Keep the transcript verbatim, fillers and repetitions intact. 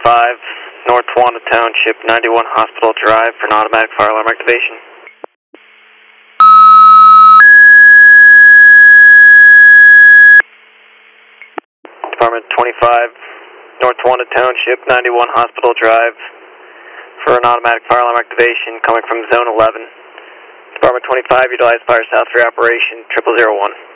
twenty-five, North Wanda Township, ninety-one Hospital Drive for an automatic fire alarm activation. Department twenty-five, North Wanda Township, ninety-one Hospital Drive for an automatic fire alarm activation coming from Zone eleven. Department twenty-five, utilize Fire South for operation triple zero one.